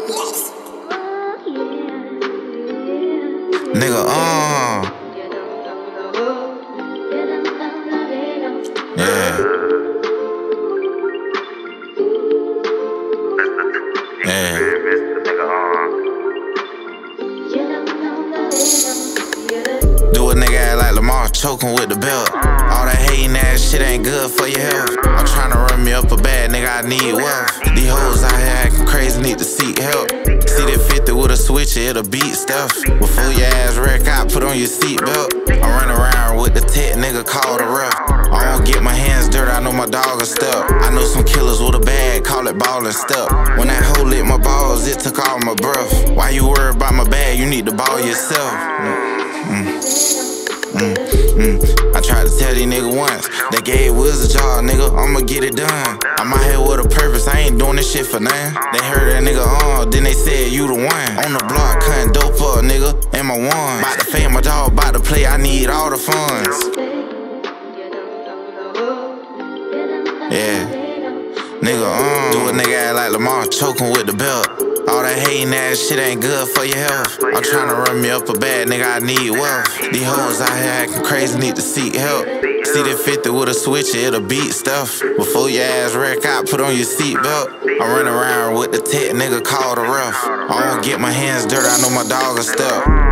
Nigga, yeah. Do a nigga act like Lamar choking with the belt. All that hating ass shit ain't good for your health. I'm tryna run me up a bag, nigga, I need wealth. These hoes out here acting crazy, need to seek help. See that 50 with a switcher, it'll beat stuff. Before your ass wreck out, put on your seatbelt. I'm running around with the tech, nigga, call the ref. I don't get my hands dirty, I know my dog will step. I know some killers with a bag, call it ball and step. When that hoe lit my balls, it took all my breath. Why you worried about my bag? You need to ball yourself. I tried to tell these niggas once, they gave Wiz a job, nigga, I'ma get it done. I'm out here with a purpose, I ain't doing this shit for nothing. They heard that nigga then they said you the one. On the block, cutting dope up, nigga, and my one. Bout to fame my dog, bout to play, I need all the funds. Yeah, nigga, do a nigga act like Lamar choking with the belt. All that hating ass shit ain't good for your health. I'm tryna run me up a bag, nigga, I need wealth. These hoes out here acting crazy, need to seek help. See that 50 with a switcher, it'll beat stuff. Before your ass wreck out, put on your seatbelt. I'm running around with the tech, nigga, call the ref. I don't get my hands dirty, I know my dog will step.